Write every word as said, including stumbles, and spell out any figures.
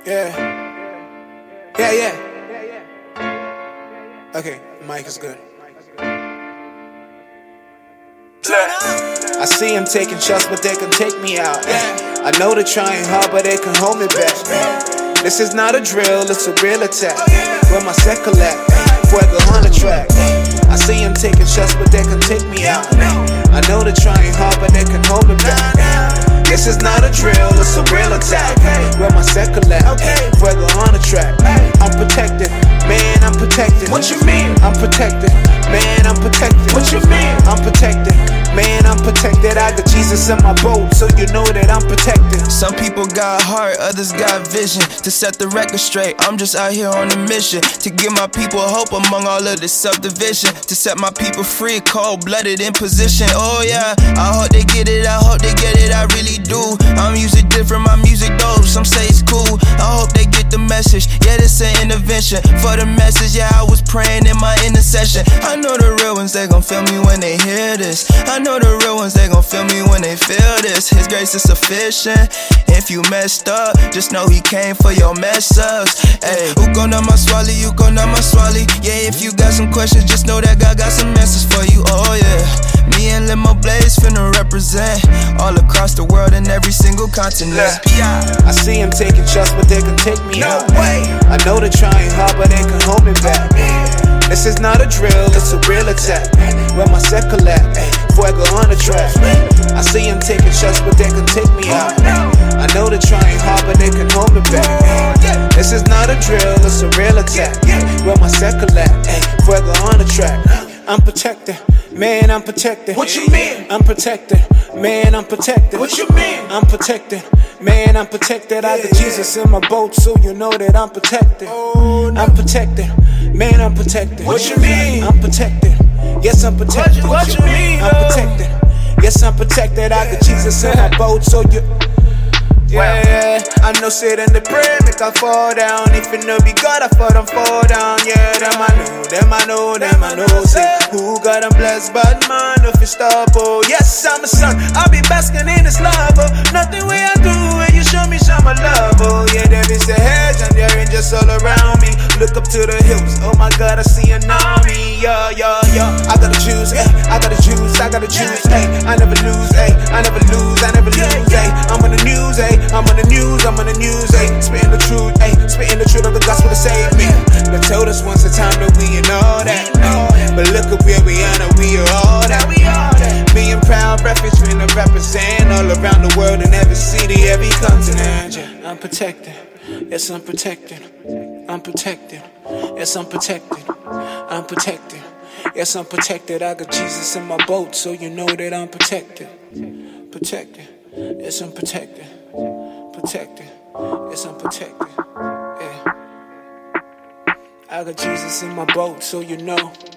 Yeah. Yeah, yeah. Okay, mic is good. I see them taking shots, but they can take me out. I know they're trying hard, but they can hold me back. This is not a drill, it's a real attack. Where my second lap, fuego on the track. I see them taking shots, but they can take me out. I know they're trying hard, but they can hold me back. This is not a drill, it's a real attack. Where my second lap, fuego on the track. I'm protected, man, I'm protected. What you mean? I'm protected, man, I'm protected. What you mean? I'm protected, man, I'm protected. I got Jesus in my boat, so you know that I'm protected. Some people got heart, others got vision. To set the record straight, I'm just out here on a mission. To give my people hope among all of this subdivision. To set my people free, cold-blooded in position. Oh yeah, I hope they get it, I hope they get it, I really do. I'm music different, my music dope, some say it's cool. I hope they get the message, yeah, this an intervention. For the message, yeah, I was praying in my intercession. I know the real ones, they gon' feel me when they hear this. I know the real ones, they gon' feel me when they feel this. His grace is sufficient. If you messed up, just know he came for your mess ups. Hey, uko na maswali, uko na maswali. Yeah, if you got some questions, just know that God got some answers for you. Oh yeah, me and Limo Blaze finna represent all across the world and every single continent. I see them taking shots, but they can take me out. I know they're trying hard, but they can hold me back. This is not a drill, it's a real attack. Where my second lap, fuego on the track. I see them taking shots, but they can take me out. I know they're trying hard, but they can hold me back. This is not a drill, it's a real attack. Where my second lap, fuego on the track. I'm protected, man, I'm protected. What you mean? I'm protected, man, I'm protected. What you mean? I'm protected, man, I'm protected. I got Jesus in my boat, so you know that I'm protected. I'm protected, man, I'm protected. What you mean? I'm protected, yes, I'm protected. What you mean? I'm protected, yes, I'm protected. I got Jesus in my boat, so you. Yeah, I know sit in the prayer, make I fall down. If it no be God, I fall, them fall down. Yeah, them I know, them I know, them I know. Say, who got them blessed, but man, if it stop, oh, yes, I'm a son. I'll be basking in His love, oh. Nothing way I do, when you show me some love, oh. Yeah, there is a hedge, and there angels all around me. Look up to the hills, oh my God, I see an army. Yeah, yeah, yeah, I gotta choose, hey, I gotta choose, I gotta choose, hey. I never lose, hey, I never lose, I never lose, hey. I'm on the news, hey. I'm on the news, I'm on the news, ayy. Spitting the truth, ayy. Spitting the truth of the gospel to save me. They told us once a time that we and all that. But look at where we are now, we are all that. Me and Proud Refuge finna represent all around the world in every city, every continent. Yeah, I'm protected, yes, I'm protected. I'm protected, yes, I'm protected. I'm protected, yes, I'm protected. I got Jesus in my boat, so you know that I'm protected. Protected, yes, I'm protected. Protected, yes, I'm protected. Yeah. I got Jesus in my boat, so you know.